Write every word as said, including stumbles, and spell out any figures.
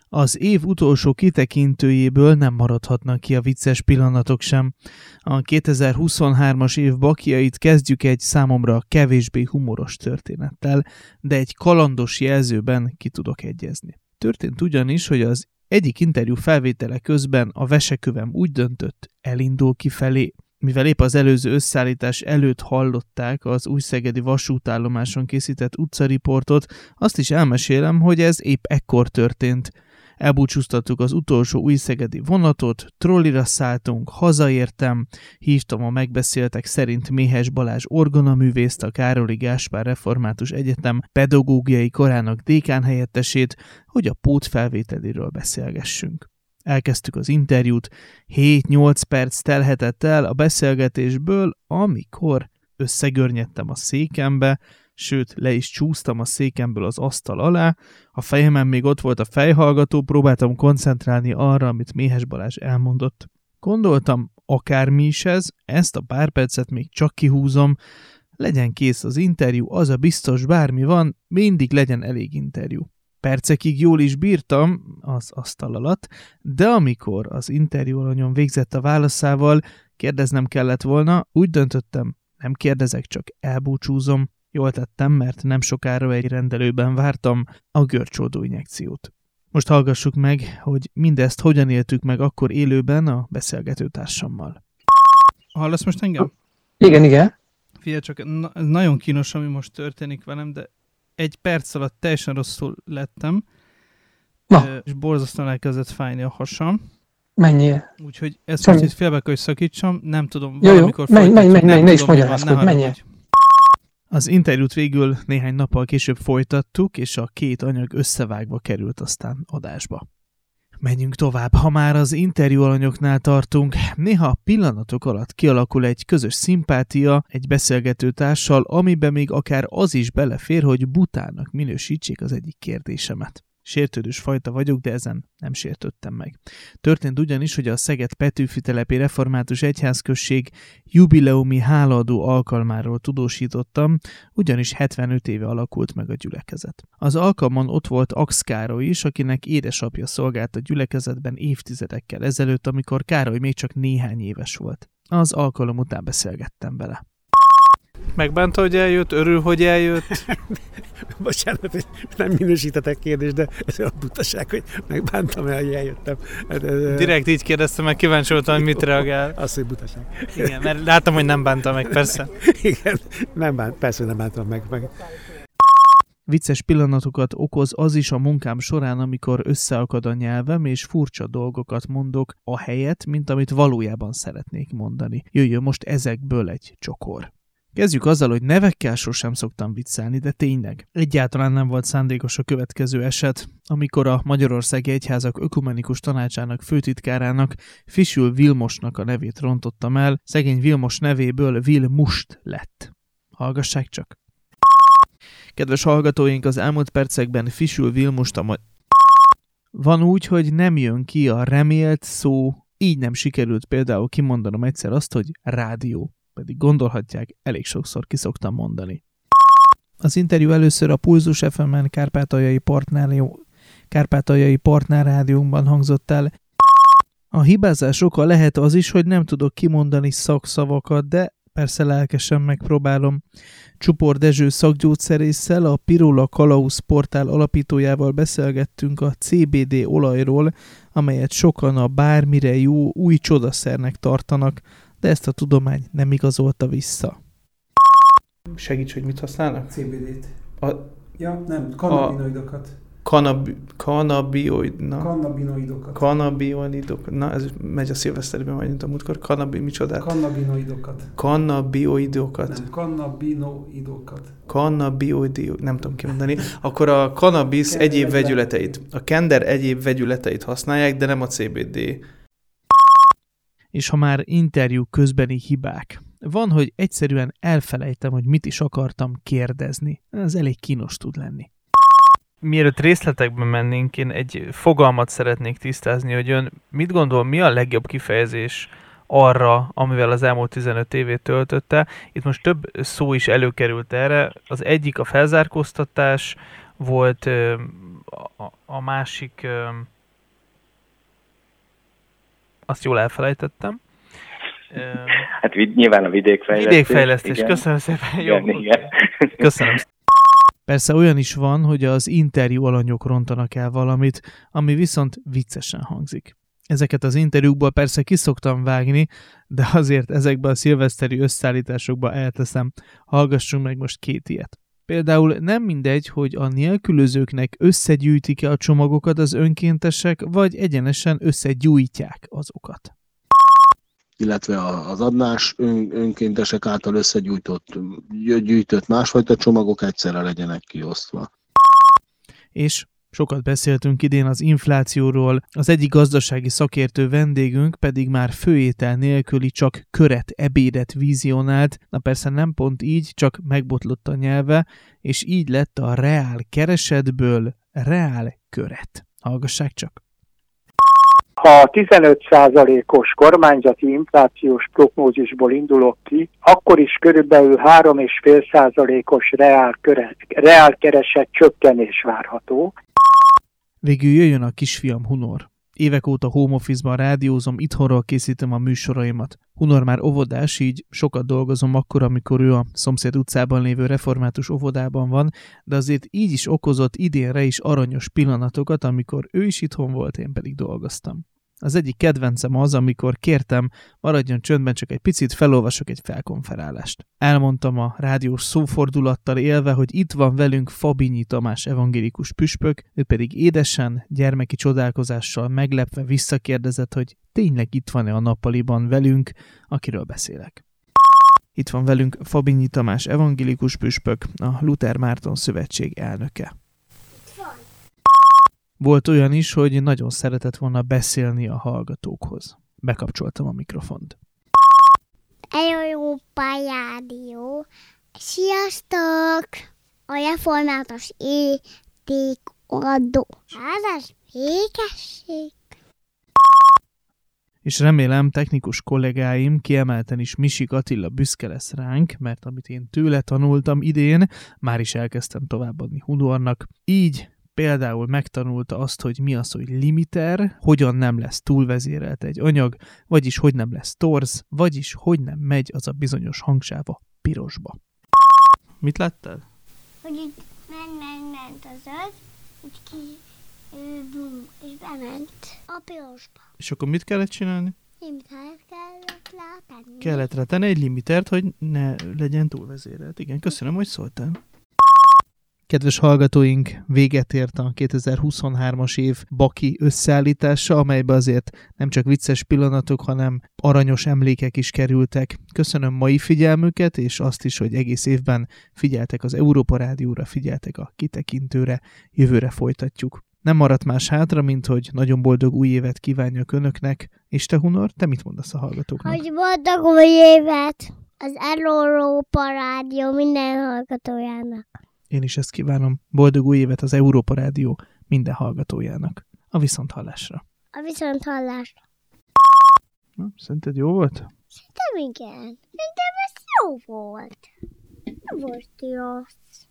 Az év utolsó kitekintőjéből nem maradhatnak ki a vicces pillanatok sem. A kétezer-huszonhármas év bakjait kezdjük egy számomra kevésbé humoros történettel, de egy kalandos jelzőben ki tudok egyezni. Történt ugyanis, hogy az egyik interjú felvétele közben a vesekövem úgy döntött, elindul kifelé. Mivel épp az előző összeállítás előtt hallották az újszegedi vasútállomáson készített utcariportot, azt is elmesélem, hogy ez épp ekkor történt. Elbúcsúztattuk az utolsó újszegedi vonatot, trollira szálltunk, hazaértem, hívtam a megbeszéltek szerint Méhes Balázs orgonaművészt, a Károli Gáspár Református Egyetem pedagógiai karának dékán helyettesét, hogy a pótfelvételiről beszélgessünk. Elkezdtük az interjút, hét-nyolc perc telhetett el a beszélgetésből, amikor összegörnyedtem a székembe, sőt, le is csúsztam a székemből az asztal alá, a fejemen még ott volt a fejhallgató, próbáltam koncentrálni arra, amit Méhes Balázs elmondott. Gondoltam, akármi is ez, ezt a pár percet még csak kihúzom, legyen kész az interjú, az a biztos, bármi van, mindig legyen elég interjú. Percekig jól is bírtam az asztal alatt, de amikor az interjú alanyom végzett a válaszával, kérdeznem kellett volna, úgy döntöttem, nem kérdezek, csak elbúcsúzom. Jól tettem, mert nem sokára egy rendelőben vártam a görcsódó injekciót. Most hallgassuk meg, hogy mindezt hogyan éltük meg akkor élőben a beszélgetőtársammal. Hallasz most engem? Igen, igen. Figyelj csak, na, nagyon kínos, ami most történik velem, de egy perc alatt teljesen rosszul lettem, Na. és borzasztóan elkezdett fájni a hasam. Menjél. Úgyhogy ezt Semmi. most itt félbe kell, hogy szakítsam, nem tudom, jó, valamikor jó. Menj, menj, menj, nem ne is tudom, mi van, magyarázkodj, ne menjél. haragudj. Az interjút végül néhány nappal később folytattuk, és a két anyag összevágva került aztán adásba. Menjünk tovább, ha már az interjú alanyoknál tartunk, néha pillanatok alatt kialakul egy közös szimpátia egy beszélgető társal, amiben még akár az is belefér, hogy butának minősítsék az egyik kérdésemet. Sértődős fajta vagyok, de ezen nem sértődtem meg. Történt ugyanis, hogy a Szeged Petőfi telepi református egyházközség jubileumi hálaadó alkalmáról tudósítottam, ugyanis hetvenöt éve alakult meg a gyülekezet. Az alkalmon ott volt Ax Károly is, akinek édesapja szolgált a gyülekezetben évtizedekkel ezelőtt, amikor Károly még csak néhány éves volt. Az alkalom után beszélgettem vele. Megbánta, hogy eljött? Örül, hogy eljött? Bocsánat, hogy nem minősítetek kérdést, de ez olyan butaság, hogy megbántam el, hogy eljöttem. Direkt így kérdeztem, meg kíváncsi voltam, hogy mit reagál. Az, hogy butaság. Igen, mert láttam, hogy nem bánta meg, persze. Igen, nem bánt, persze nem bántam meg. meg. Vicces pillanatokat okoz az is a munkám során, amikor összeakad a nyelvem, és furcsa dolgokat mondok a helyet, mint amit valójában szeretnék mondani. Jöjjön most ezekből egy csokor. Kezdjük azzal, hogy nevekkel sosem szoktam viccelni, de tényleg. Egyáltalán nem volt szándékos a következő eset, amikor a Magyarországi Egyházak Ökumenikus Tanácsának főtitkárának, Fisül Vilmosnak a nevét rontottam el, szegény Vilmos nevéből Vilmust lett. Hallgassák csak! Kedves hallgatóink, az elmúlt percekben Fisül Vilmost a ma... Van úgy, hogy nem jön ki a remélt szó, így nem sikerült például kimondanom egyszer azt, hogy rádió. Pedig gondolhatják, elég sokszor kiszoktam mondani. Az interjú először a Pulzus ef emen Kárpátaljai Partnerrádió, Kárpátaljai Partnerrádiónkban hangzott el. A hibázás oka lehet az is, hogy nem tudok kimondani szakszavakat, de persze lelkesen megpróbálom. Csupor Dezső szakgyógyszerésszel, a Pirola Kalausz portál alapítójával beszélgettünk a cé bé dé olajról, amelyet sokan a bármire jó új csodaszernek tartanak, de ezt a tudomány nem igazolta vissza. Segíts, hogy mit használnak? cé bé dét. A... Ja, nem, kannabinoidokat. Kanab... Kannabioid... Na. Kannabinoidokat. Kannabinoidok... Na, ez megy a szilveszterben majd, mint a múltkor. Kannabi... Micsodát? Kannabinoidokat. Kannabioidokat. Nem, kannabinoidokat. Kannabioid... Nem tudom kimondani. Akkor a cannabis Kender egyéb vegyületeit. A kender egyéb vegyületeit használják, de nem a cé bé dé. És ha már interjú közbeni hibák. Van, hogy egyszerűen elfelejtem, hogy mit is akartam kérdezni. Ez elég kínos tud lenni. Mielőtt részletekbe mennénk, én egy fogalmat szeretnék tisztázni, hogy ön mit gondol, mi a legjobb kifejezés arra, amivel az elmúlt tizenöt évét töltötte. Itt most több szó is előkerült erre. Az egyik a felzárkóztatás volt, a másik azt jól elfelejtettem. Hát vid- nyilván a vidékfejlesztés. Vidékfejlesztés, igen. köszönöm szépen. Igen, Jó. igen. Köszönöm. Persze olyan is van, hogy az interjú alanyok rontanak el valamit, ami viszont viccesen hangzik. Ezeket az interjúkból persze ki szoktam vágni, de azért ezekben a szilveszteri összeállításokba elteszem. Hallgassunk meg most két ilyet. Például nem mindegy, hogy a nélkülözőknek összegyűjtik-e a csomagokat az önkéntesek, vagy egyenesen összegyújtják azokat. Illetve az adnás ön, önkéntesek által összegyűjtött gyűjtött másfajta csomagok egyszerre legyenek kiosztva. És sokat beszéltünk idén az inflációról, az egyik gazdasági szakértő vendégünk pedig már főétel nélküli csak köret, ebédet vizionált, na persze nem pont így, csak megbotlott a nyelve, és így lett a reál keresetből reál köret. Hallgassák csak! Ha a tizenöt százalékos kormányzati inflációs prognózisból indulok ki, akkor is körülbelül három egész öt százalékos reál, reál kereset csökkenés várható. Végül jöjjön a kisfiam Hunor. Évek óta home office-ban rádiózom, itthonról készítem a műsoraimat. Hunor már óvodás, így sokat dolgozom akkor, amikor ő a szomszéd utcában lévő református óvodában van, de azért így is okozott idénre is aranyos pillanatokat, amikor ő is itthon volt, én pedig dolgoztam. Az egyik kedvencem az, amikor kértem, maradjon csöndben, csak egy picit felolvasok egy felkonferálást. Elmondtam a rádiós szófordulattal élve, hogy itt van velünk Fabinyi Tamás evangélikus püspök, ő pedig édesen, gyermeki csodálkozással meglepve visszakérdezett, hogy tényleg itt van-e a nappaliban velünk, akiről beszélek. Itt van velünk Fabinyi Tamás evangélikus püspök, a Luther Márton Szövetség elnöke. Volt olyan is, hogy nagyon szeretett volna beszélni a hallgatókhoz. Bekapcsoltam a mikrofont. Európa Rádió. Sziasztok! A református értékadó. Házas békesség. És remélem technikus kollégáim, kiemelten is Misik Attila büszke lesz ránk, mert amit én tőle tanultam idén, már is elkezdtem továbbadni Hunornak. Így például megtanulta azt, hogy mi az, hogy limiter, hogyan nem lesz túlvezérelt egy anyag, vagyis hogy nem lesz torz, vagyis hogy nem megy az a bizonyos hangsáva pirosba. Mit láttál? Hogy így ment, ment, ment az öt, így ki, bum, és bement a pirosba. És akkor mit kellett csinálni? Limitert kellett rátenni. Kellett rátenni egy limitert, hogy ne legyen túlvezérelt. Igen, köszönöm, hogy szóltál. Kedves hallgatóink, véget ért a kétezer-huszonhármas év baki összeállítása, amelybe azért nem csak vicces pillanatok, hanem aranyos emlékek is kerültek. Köszönöm mai figyelmüket, és azt is, hogy egész évben figyeltek az Európa Rádióra, figyeltek a Kitekintőre, jövőre folytatjuk. Nem maradt más hátra, mint hogy nagyon boldog új évet kívánjak önöknek. És te, Hunor, te mit mondasz a hallgatóknak? Hogy boldog új évet az Európa Rádió minden hallgatójának. Én is ezt kívánom. Boldog új évet az Európa Rádió minden hallgatójának. A viszonthallásra. A viszonthallásra. Na, szerinted jó volt? Szerintem igen. Szerintem ez jó volt. Nem volt rossz.